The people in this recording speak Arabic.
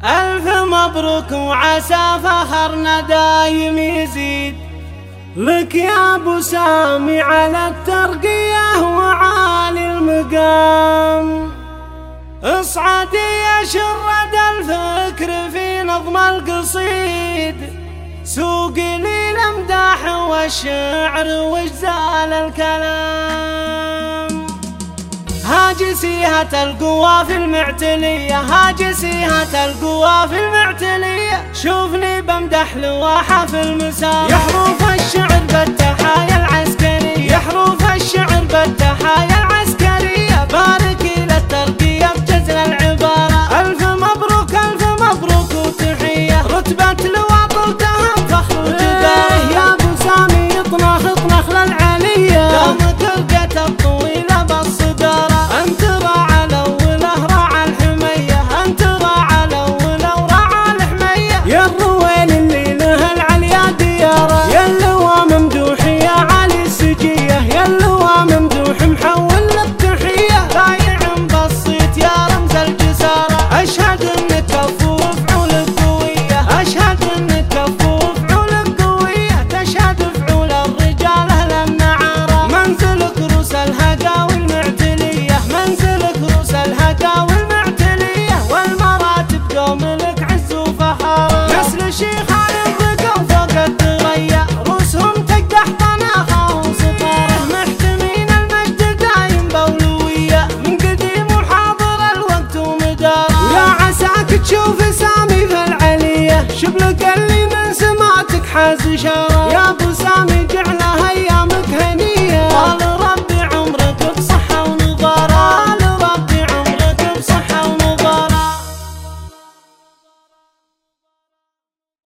ألف مبروك وعسى فخرنا دايم يزيد لك يا أبو سامي على الترقية وعالي المقام. اصعدي يا شرد الفكر في نظم القصيد، سوقي لي الامداح والشعر واجزال الكلام. هاجسيها القوى في المعتلية، هاجسيها القوى في المعتلية، شوفني بمدح لواحة في المساء. يحروف الشعر بالتحايا العسكرية، يحروف الشعر بالتحايا العسكرية، باركي للترقية بجزل العبارة. ألف مبروك ألف مبروك وتحية، رتبة لواء طلتها بفخر وجدارة. يا أبو سامي اطنخ اطنخ للعلية، دامت القتل الطويلة بالصدارة. أنت راعى الأوله راعى الحمية، أنت راعى الأوله وراعى الحمية، يا الرويل اللي له العليا ديارة. يا اللواء ممدوح يا علي السجية، يا اللواء ممدوح محول للتحية، رايع بسيط يا رمز الجسارة. أشهد انك كفو فعولك قوية، أشهد انك كفو فعولك قوية، تشهد فعول الرجال أهل النعارة. منزلك روس الهقا والمعتلية، منزلك روس الهقا والمعتلية، والمراتب دوم لك عز وفخارة. نسل شيخ علي الرقا وفوق الثريا، روسهم تقدح طناخة وسطارة، محتمين المجد دايم بولوية، من قديم وحاضر الوقت ومداره. ويا عساك تشوف سامي في العلية، شبلك اللي من سماتك حاز إشارة. يا أبو سامي